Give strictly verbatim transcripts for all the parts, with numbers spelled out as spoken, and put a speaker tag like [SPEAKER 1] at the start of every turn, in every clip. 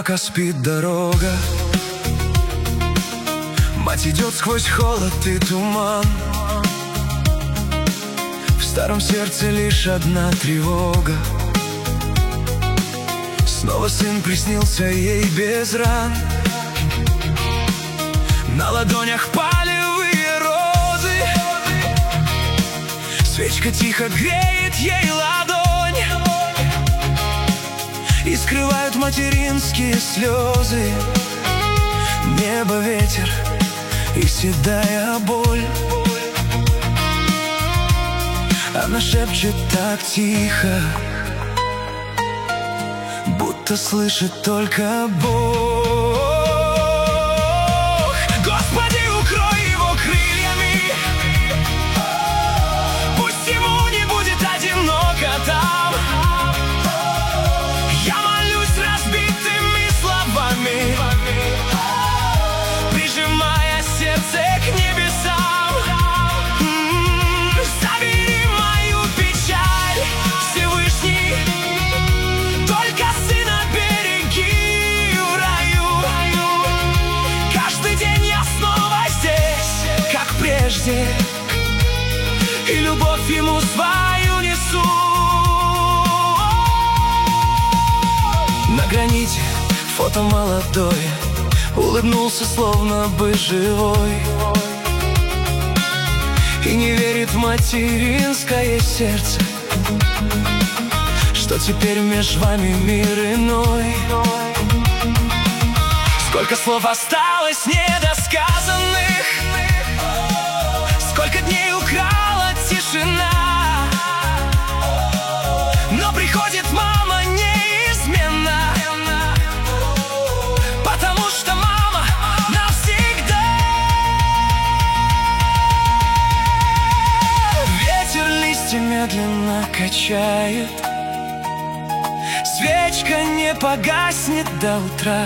[SPEAKER 1] пока спит дорога. Мать идет сквозь холод и туман. В старом сердце лишь одна тревога. Снова сын приснился ей без ран. На ладонях полевые розы. Свечка тихо греет ей ладонь, и скрывают материнские слезы. Небо, ветер и седая боль. Она шепчет так тихо, будто слышит только Бог. Господи, укрой его крыльями, пусть ему не будет одиноко там. Я молюсь разбитыми словами, прижимая сердце к небесам. М-м-м, забери мою печаль, Всевышний, только сына береги в раю. Каждый день я снова здесь, как прежде, и любовь ему свою несу. На граните фото молодое, улыбнулся, словно бы живой, и не верит в материнское сердце, что теперь меж вами мир иной. Сколько слов осталось недосказанных, сколько дней украла тишина, но приходит мама неизменно, потому что мама навсегда. Ветер листья медленно качает, свечка не погаснет до утра.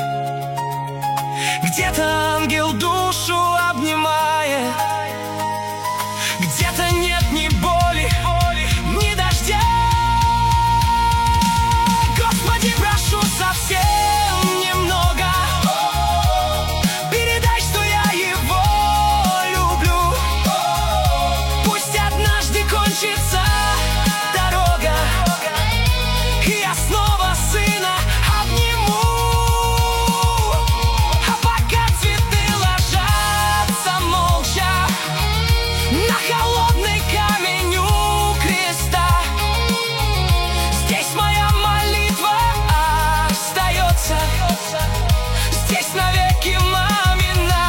[SPEAKER 1] Где-то ангел душу обнимает, где-то нет ни боли, ни дождя. Господи, прошу совсем немного, передай, что я его люблю. Пусть однажды кончится дорога, и я снова сына обниму. А пока цветы ложатся молча на холодный камень у креста, здесь моя молитва остается, здесь навеки мамина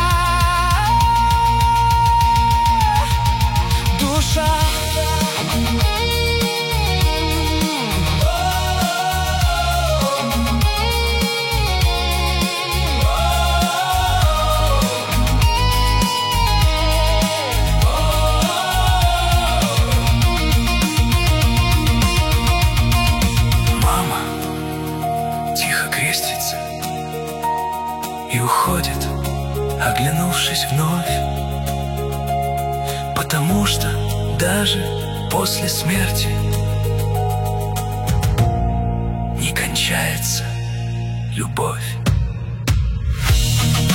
[SPEAKER 1] душа. Крестится и уходит, оглянувшись вновь, потому что даже после смерти не кончается любовь.